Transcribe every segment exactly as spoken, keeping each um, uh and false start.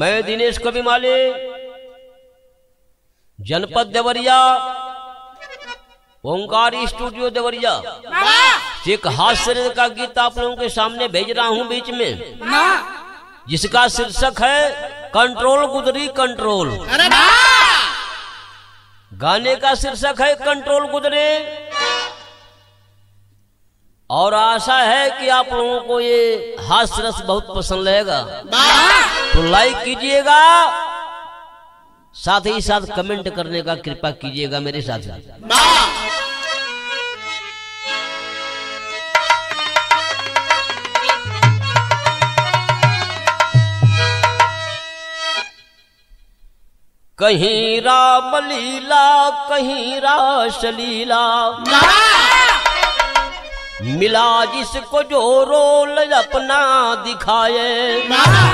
मैं दिनेश कवि माले, जनपद देवरिया, ओंकार स्टूडियो देवरिया, एक हास्य का गीत आप लोगों के सामने भेज रहा हूं बीच में, जिसका शीर्षक है कंट्रोल गुदरी कंट्रोल। गाने का शीर्षक है कंट्रोल गुदरे, और आशा है कि आप लोगों को ये हास्य रस बहुत पसंद लगेगा, तो लाइक कीजिएगा, साथ ही साथ कमेंट करने का कृपा कीजिएगा मेरे साथ। कहीं राम लीला कहीं रास लीला, मिला जिसको जो रोल अपना दिखाए,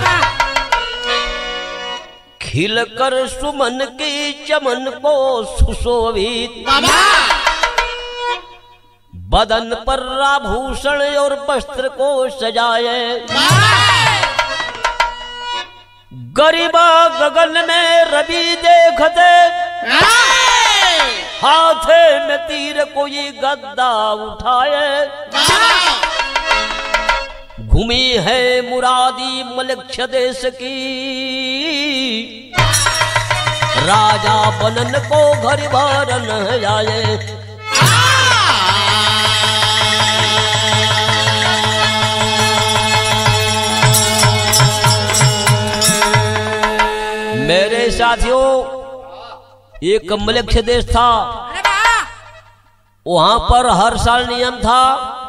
खिल कर सुमन की चमन को सुशोभित, बदन पर आभूषण और वस्त्र को सजाए, गरीबा गगन में रवि देखते, हाथे में तीर कोई गद्दा उठाए, घूमी है मुरादी मलक्ष देश की, राजा बनन को घर भरन आए। मेरे साथियों, एक मलक्ष देश था, वहां पर हर साल नियम था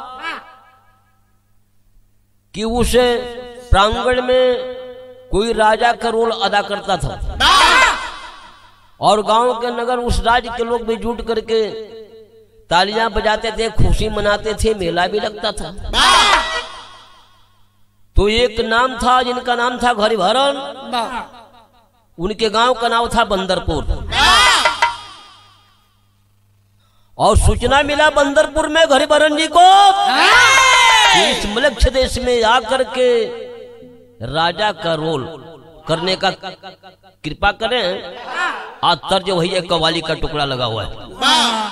कि उस प्रांगण में कोई राजा का रोल अदा करता था, और गांव के नगर उस राज्य के लोग भी जुट करके तालियां बजाते थे, खुशी मनाते थे, मेला भी लगता था। तो एक नाम था जिनका नाम था हरिभरन, उनके गांव का नाम था बंदरपुर, और सूचना मिला बंदरपुर में हरिभरन जी को इस मलक्ष देश में आकर के राजा का रोल करने का कृपा करें। आज तर्ज वही एक कव्वाली का टुकड़ा लगा हुआ है।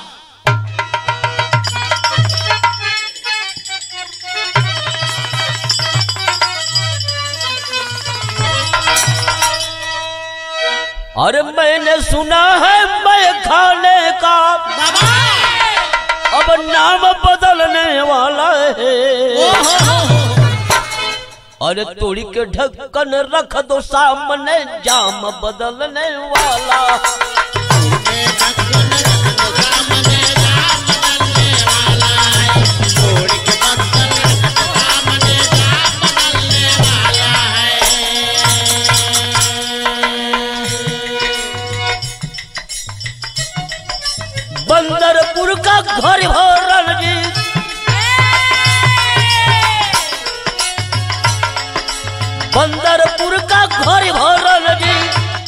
अरे मैंने सुना है मैं खाने का अब नाम बदलने वाला है, अरे तोड़ी के ढक्कन रख दो सामने जाम बदलने वाला। बंदरपुर का हरिभरन जी, बंदरपुर का हरिभरन जी,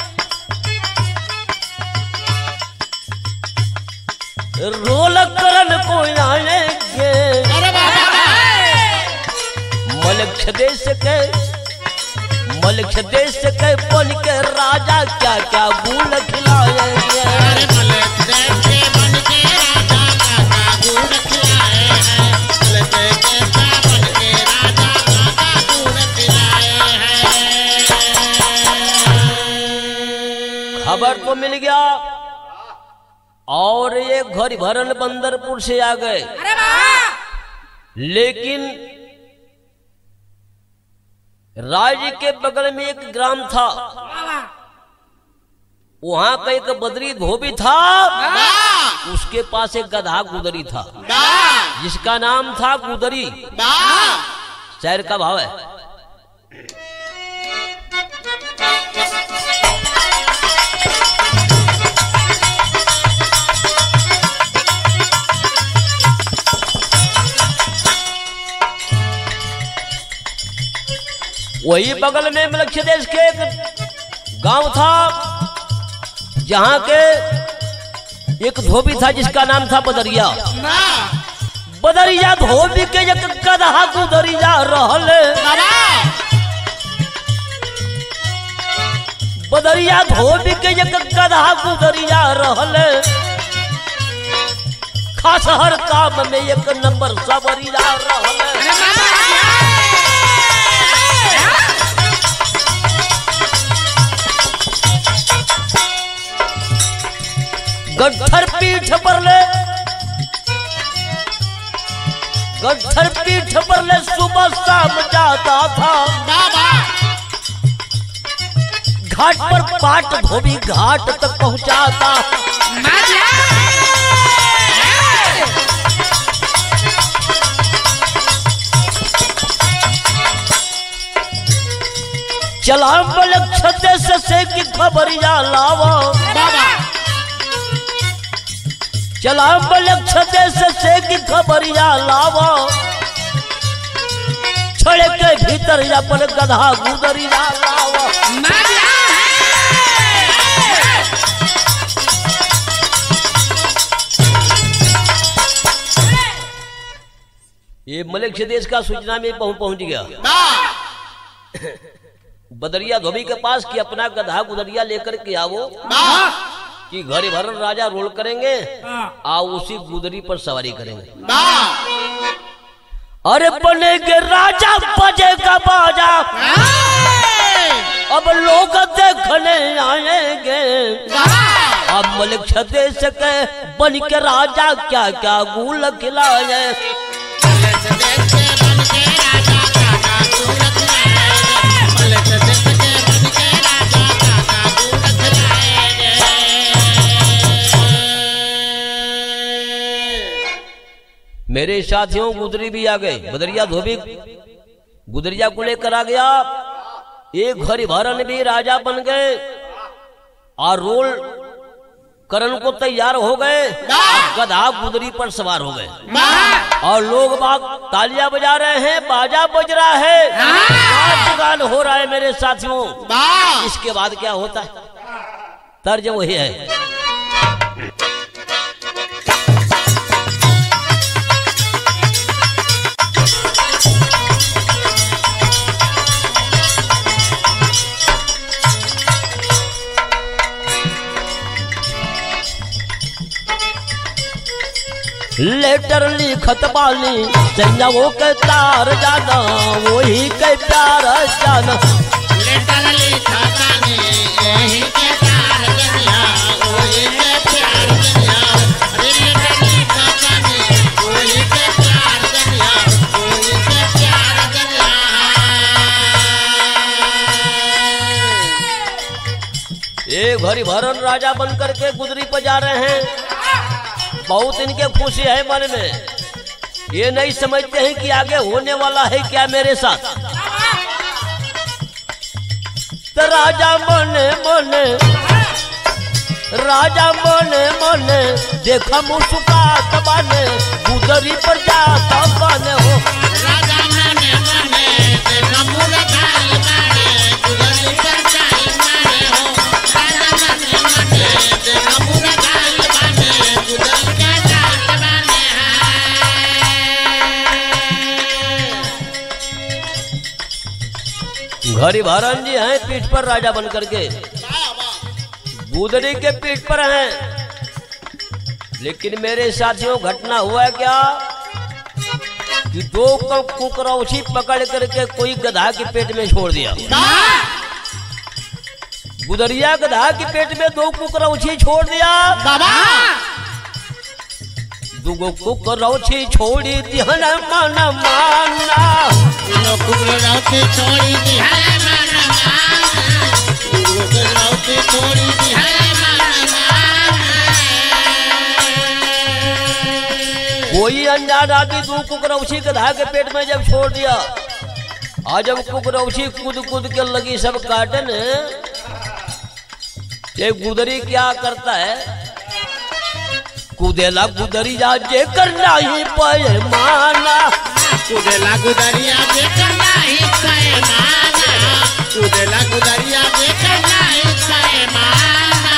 रोल करन को आएंगे, मलक्ष देश के मलक्ष देश के बन के राजा क्या क्या गुण खिलाएंगे। खबर तो मिल गया, और ये हरिभरन बंदरपुर से आ गए, लेकिन राज्य के बगल में एक ग्राम था, वहां का एक बदरी धोबी था, उसके पास एक गधा गुदरी था, जिसका नाम था गुदरी। शायर का भाव है, वही बगल में मलक्ष देश के एक गांव था, जहां के एक धोबी था जिसका नाम था बदरिया। बदरिया धोबी के एक गधा गुदरिया रहल, बदरिया धोबी के एक गधा गुदरिया रहल, खास हर काम में एक नंबर सबरिया रहल। गट्ठर पीठ पर ले गट्ठर पीठ पर ले सुबह शाम जाता था, घाट पर पाट धोबी घाट तक पहुंचाता। चला बलक छते से, से की खबरिया लावा, चला बलक छते से, से की खबरिया लावा, छड़े के भीतर अपन गधा गुदरिया लावा। ये मलेक्ष देश का सूचना में पहुंच पहुंच गया बदरिया धोबी के पास कि अपना गधा गुदरिया लेकर के आओ कि घरे भरन राजा रोल करेंगे, आओ उसी गुदरी पर सवारी करेंगे। अरे बनेगे राजा बजेगा बाजा, अब लोग देखने आएंगे। अब मलिक देश के बन के राजा क्या क्या गुल खिलाए। मेरे साथियों गुदरी भी आ गए, बदरिया धोबी गुदरिया को लेकर आ गया। एक घड़ी भरन भी राजा बन गए और रोल करण को तैयार हो गए, गधा गुदरी पर सवार हो गए और लोग बाग तालियां बजा रहे हैं, बाजा बज रहा है, नाच गान हो रहा है। मेरे साथियों इसके बाद क्या होता है, तर्ज वही है। लेटर लिखत बाली सैया वो के तार जाना, वही के प्यार जाना। लेटर लिखत बाली वही के तार जाना, वही के प्यार जाना। लेटर लिखत बाली वही के प्यार जाना, वही के प्यार जाना। एक घड़ी भरन राजा बन करके गुदरी पर जा रहे हैं। बहुत इनके खुशी है मन में, ये नहीं समझते हैं कि आगे होने वाला है क्या मेरे साथ। तो राजा मने मने राजा मने मने देखा मुस्कुरात बाने, गुदरी पर जाता बाने हो। राजा मने मने देखा मुस्कुरात बाने, गुदरी पर जाता बाने हो। राजा मने मने देखा मुस्कुरात बाने, गुदरी घड़ी भरन जी हैं पीठ पर राजा बन करके, गुदरी के पीठ पर हैं। लेकिन मेरे साथियों घटना हुआ है क्या कि दो कुकरौछी पकड़ करके कोई गधा के पेट में छोड़ दिया। गुदरिया गधा के पेट में दो कुकरौछी छोड़ दिया। दुगो कुकरौछी छोड़ी दिहन मन माना, कुकरौछी छोड़ी दिहन मन माना, कुकरौछी छोड़ी दिहन मन माना। कोई अनजान आदमी दो कुकरौछी गधा के पेट में जब छोड़ दिया, आज जब कुकरौछी कूद कूद के लगी सब काटन, ये गुदरी क्या करता है, कुदेला गुदरिया जे करना ही पैमाना, कुदेला गुदरिया जे करना ही पैमाना, कुदेला गुदरिया जे करना ही पैमाना।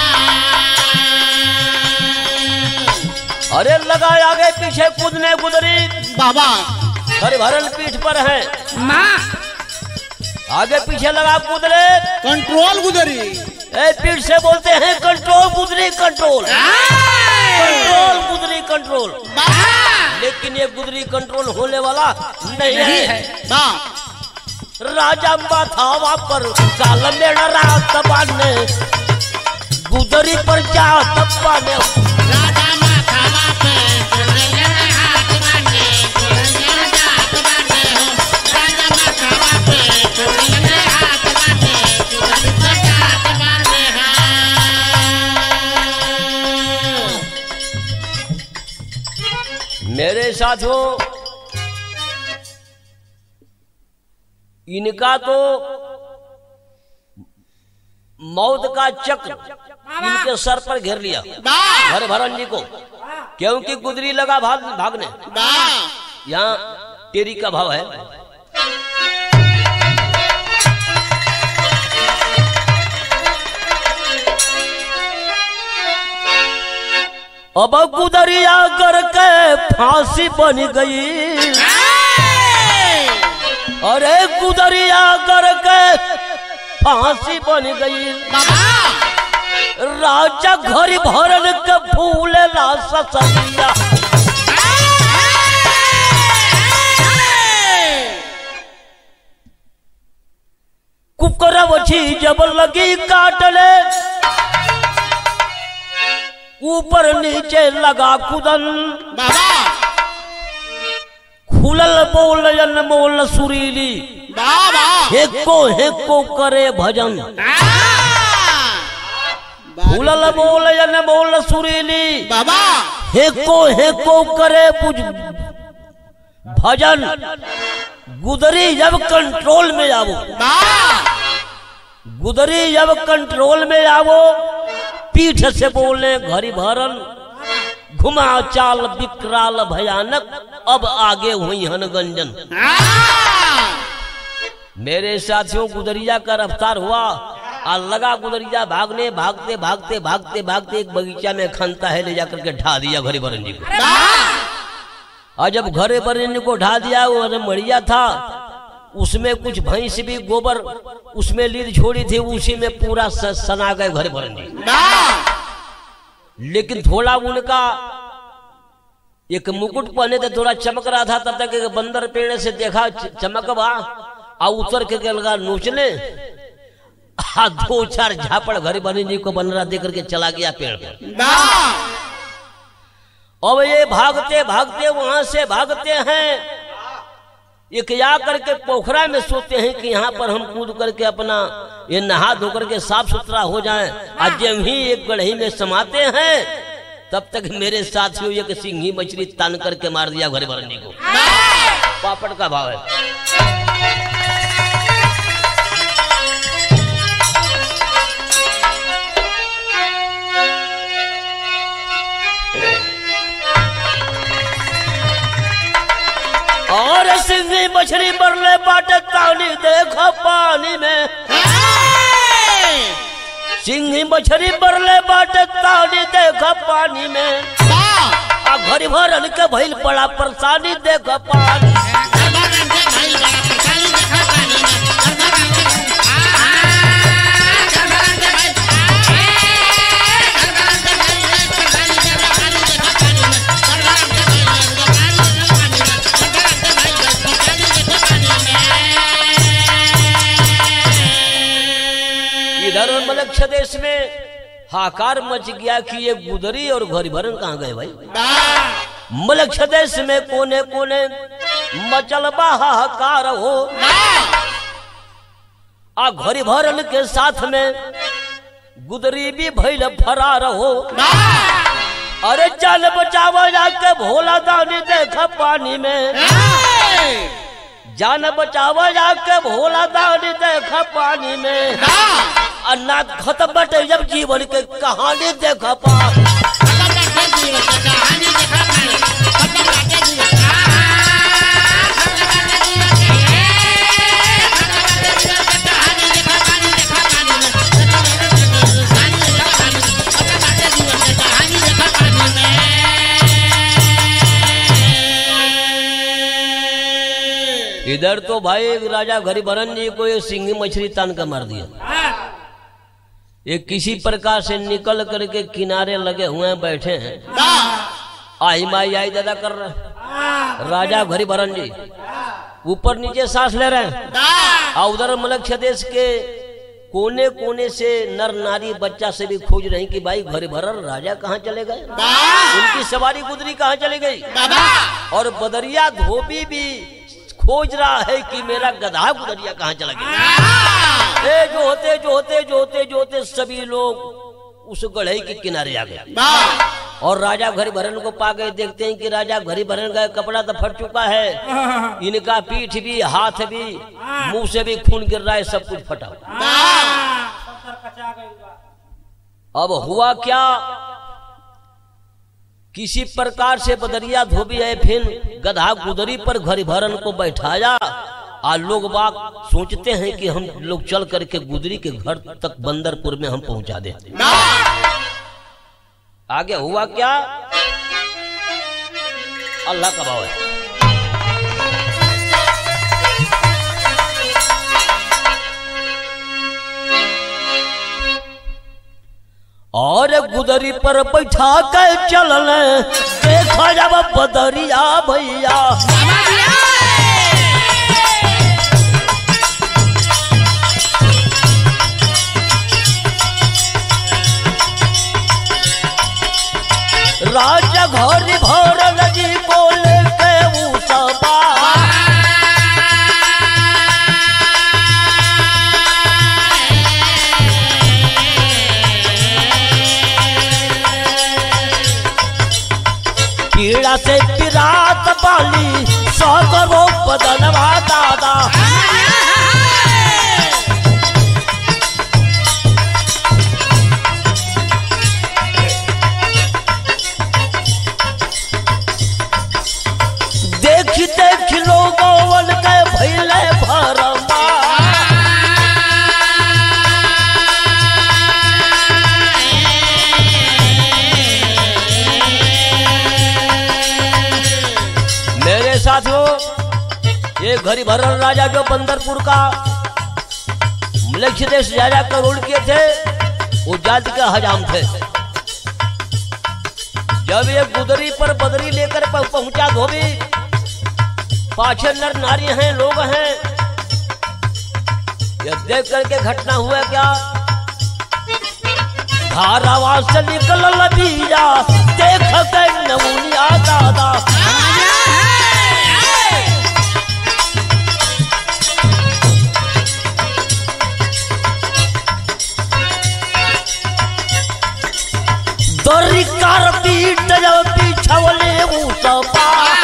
अरे लगा आगे पीछे कूदने गुदरी, बाबा हरि भरन पीठ पर है। माँ आगे पीछे लगा कुदरे कंट्रोल गुदरी। ए पीठ से बोलते हैं control Gudri control control Gudri control. लेकिन ये गुदरी कंट्रोल होने वाला नहीं, नहीं है, है। राजा माथावा पर काल में रात बाने गुदरी पर जा तबाने राजा माथावा पे हाथ बाने जात बाने हो राजा माथावा पे हाथ बाने गुदरी पर जात बाने हैं। मेरे साथियों इनका तो मौत का चक्र इनके सर पर घेर लिया हरिभरण जी को, क्योंकि गुदरी लगा भाग भागने। यहाँ तेरी का भाव है। अब गुदरिया करके फांसी बन गई, अरे गुदरिया करके फांसी बन गई। राजा घर भरन के फूले ला ससरिया कुकरव छी जब लगी काटले ऊपर नीचे लगा कुदन खुलल बोल अनमोल सुरीली हेको हेको करे भजन खुलल बोल अनमोल सुरीली हेको हेको करे भजन। गुदरी जब कंट्रोल में आवो गुदरी जब कंट्रोल में आवो पीठ से बोले घरी भरन घुमा चाल विकराल भयानक अब आगे हुई हनगंजन। मेरे साथियों गुदरिया का रफ्तार हुआ और लगा गुदरिया भागने भागते भागते भागते भागते एक बगीचा में खनता है ले जाकर के ढा दिया घरे बरन जी को। और जब घरे बरन जी को ढा दिया वो मड़िया था उसमें कुछ भैंस भी गोबर उसमें लीद छोड़ी थी उसी में पूरा सना गए घरे बरन जी। लेकिन थोड़ा उनका एक मुकुट पहने थे थोड़ा चमक रहा था तब तक एक बंदर पेड़ से देखा चमक बा आ उतर के लगा नोचने दो चार झापड़ घरे बने जी को बनरा दे करके चला गया पेड़ पर। अब ये भागते भागते वहां से भागते हैं एक या करके पोखरा में सोते हैं कि यहाँ पर हम कूद करके अपना ये नहा धो करके साफ सुथरा हो जाएं। आज जब ही एक गढ़ही में समाते हैं तब तक मेरे साथियों एक सिंही मछली तान करके मार दिया घरे भरनी को। पापड़ का भाव है। और सिंही मछली बरले बाटे तानी देखो पानी में सिंही मछली बरले बाटे तानी देखो पानी में आ घरी भरन के भइल बड़ा परेशानी देखो पानी। इधर मलक्ष देश में हाकार मच गया कि ये गुदरी और घरी भरन कहाँ गए भाई। मलक्ष देश में कोने कोने मचलबा हाकार हो आ घरी भरन के साथ में गुदरी भी भइल फरार हो। अरे जान बचावा जाके भोला दानी देखा पानी में जान बचावा जाके भोला दानी देखा पानी में अन्ना खत्म बटे जब जीवन के कहानी देखा पा। इधर तो भाई राजा हरिभरण जी को ये सिंगी मछली तान का मार दिया। ये किसी प्रकार से निकल करके किनारे लगे हुए हैं, बैठे हैं, आई माई आई दादा कर रहे हैं। राजा हरिभरण जी ऊपर नीचे सांस ले रहे हैं और उधर मलक्ष्य देश के कोने कोने से नर नारी बच्चा से भी खोज रहे कि भाई हरिभरण राजा कहाँ चले गए, उनकी सवारी गुदरी कहाँ चली गई। और बदरिया धोबी भी खोज रहा है कि मेरा गधा गुदरिया कहाँ चला गया। ए जो होते जो होते जो होते जो होते सभी लोग उस गढ़ई के किनारे आ गए और राजा हरिभरण को पा गए। देखते हैं कि राजा हरिभरण का कपड़ा तो फट चुका है, इनका पीठ भी, हाथ भी, मुंह से भी खून गिर रहा है, सब कुछ फटा। अब हुआ क्या, किसी प्रकार से बदरिया धोबी है फिर गधा गुदरी पर हरिभरण को बैठाया और लोग बाग सोचते हैं कि हम लोग चल करके गुदरी के घर तक बंदरपुर में हम पहुंचा दे। आगे हुआ क्या, अल्लाह का भाव है। और गुदरी पर बैठा के चलने देखा जब बदरिया भैया राजा हरिभरण जी को लेके उसबा पीड़ा से पिरात बाली सगरो बदनवा दादा। देखी देख लोगों के भैले भरमा मेरे साथियों, ये हरिभरण राजा जो बंदरपुर का मलक्ष्य देश राजा का रूल किए थे, वो जाति के हजाम थे। जब ये गुदरी पर बदरी लेकर पहुंचा धोबी, पाछे नर नारी हैं, लोग हैं, ये देख करके घटना हुआ क्या, धारावास से निकल लबीजा देख के नमूनिया दादा। दरी कार पीट जब पीछवले उसपा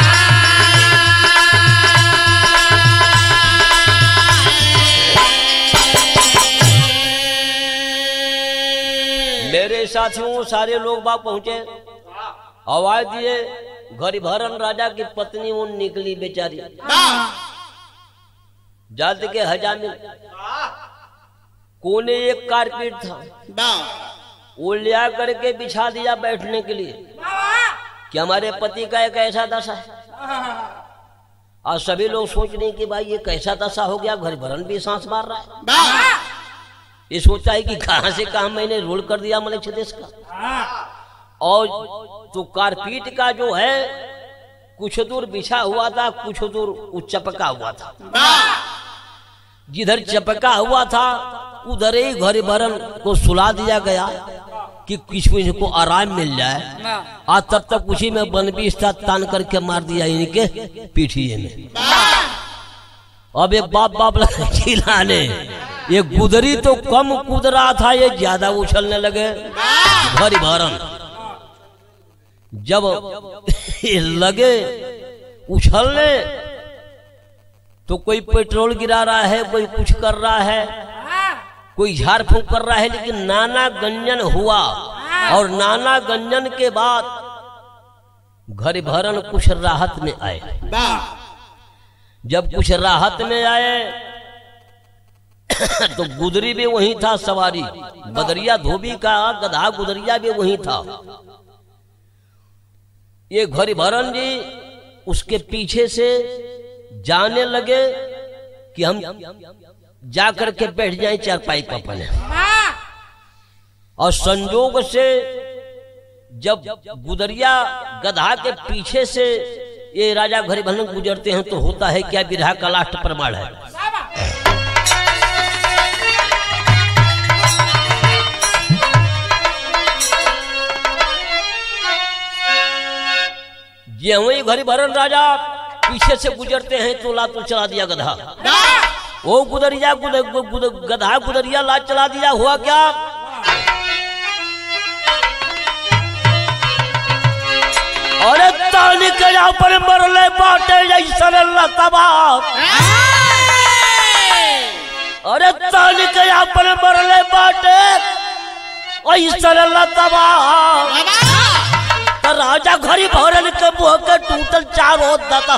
मेरे साथियों, सारे लोग बाग पहुंचे, आवाज दिए, हरिभरण राजा की पत्नी वो निकली बेचारी जाति के हजाम में। कोने एक कारपेट था, वो लिया करके बिछा दिया बैठने के लिए कि हमारे पति का एक ऐसा दशा है। और सभी लोग सोच रहे कि भाई ये कैसा दशा हो गया, हरिभरण भी सांस मार रहा है। ये सोचा है कि कहां से कहां मैंने रोल कर दिया मलक्ष्य देश का। और तो कारपीट का जो है कुछ दूर बिछा हुआ था, कुछ दूर वो चपका हुआ था। जिधर चपका हुआ था उधर ही हरिभरण को सुला दिया गया कि किसी को आराम मिल जाए। आज तब तक उसी में बनबीस्ता तान करके मार दिया इनके पीठिए में। अब ये बाप बाप लगे चिल्लाने, ये गुदरी तो कम कूद रहा था, ये ज्यादा उछलने लगे। हरिभरण जब लगे उछलने तो कोई पेट्रोल गिरा रहा है, कोई कुछ कर रहा है, कोई झाड़ फूंक कर रहा है, लेकिन नाना गंजन हुआ। और नाना गंजन के बाद हरिभरण कुछ राहत में आए। जब कुछ राहत में आए तो गुदरी भी वहीं था सवारी, बदरिया धोबी का गधा गुदरिया भी वहीं था। ये हरिभरण जी उसके पीछे से जाने लगे कि हम जाकर के बैठ जाएं चारपाई पर अपने। और संजोग से जब गुदरिया गधा के पीछे से ये राजा हरिभरण गुजरते हैं तो होता है क्या, विरहा का लास्ट प्रमाण है। ये वही हरिभरण राजा पीछे से गुजरते हैं तो लात चला दिया गधा। वो गुदरिया गुद, गुद, गधा गुदरिया लात चला दिया। हुआ क्या, अरे तानी के यहाँ पर मरले बाटे जैसन लतबा, अरे तानी के यहाँ पर मरले बाटे ऐसन लतबा। तो राजा हरिभरण के मुंह के टूटल चारों दाता।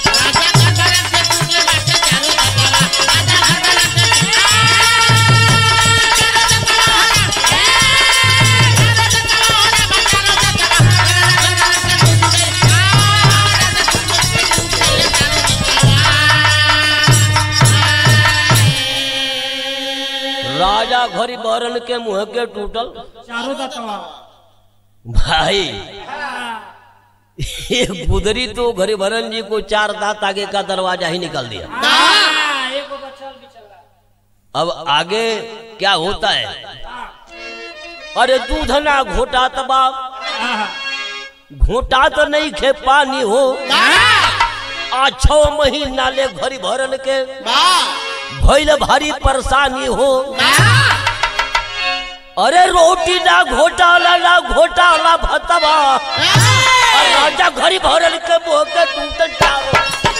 राजा हरिभरण के मुंह के टूटल चारों दाता। भाई ये गुदरी तो हरिभरण जी को चार दांत आगे का दरवाजा ही निकाल दिया। अब आगे क्या होता है, अरे दूध ना घोटा तबा, घोटा तो नहीं खे पानी हो। आज छो महीना ले हरिभरण के भइल भारी परेशानी हो। अरे रोटी ना घोटाला ना घोटाला भतवा। राजा हरिभरण के मुंह के टूटल चारों।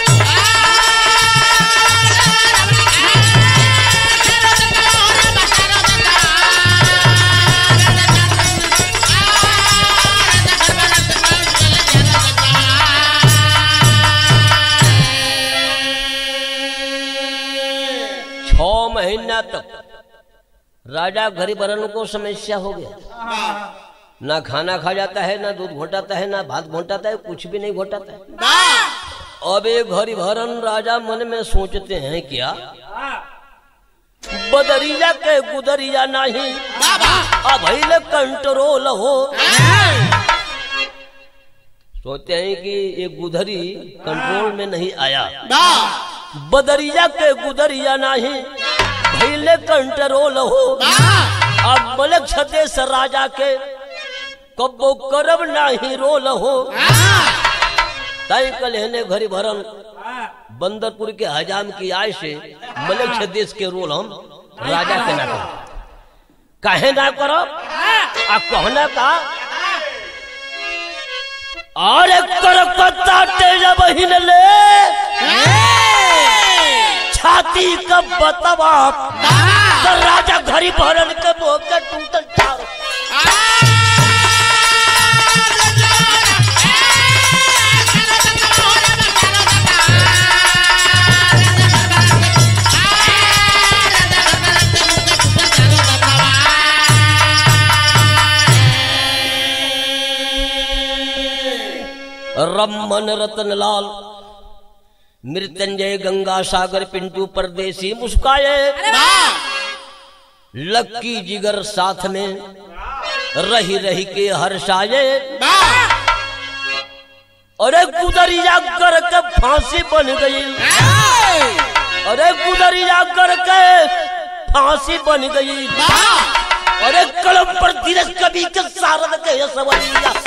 छह महीना तक राजा हरिभरण को समस्या हो गया। ना खाना खा जाता है, ना दूध घोटाता है, ना भात घोटाता है, कुछ भी नहीं घोटाता है। अब एक हरिभरण राजा मन में सोचते हैं क्या, बदरिया के गुदरिया नहीं अब कंट्रोल हो। सोचते हैं कि ये गुदरी कंट्रोल में नहीं आया, बदरिया के गुदरिया नहीं भैले कंट्रोल हो। अब मलक छदेश राजा के कब्बो करब नहीं रोल हो। तय कलहने हरिभरण बंदरपुर के हजाम की आय से मलक छदेश के रोल हम राजा के ना करो, कहे ना करो आ कहना का। अरे करकत्ता तेज बहिन ले छाती का बतवा। तो राजा हरिभरण के मुंह के टूटल चारों। रमन रतनलाल मृत्युंजय गंगा सागर पिंटू परदेसी मुस्काए। लक्की जिगर साथ में रही रही के हर्षाए। अरे गुदरिया कर के फांसी बन गई, अरे गुदरिया कर के फांसी बन गई। अरे कलम पर धीरज कवि के सारद के सवरिया।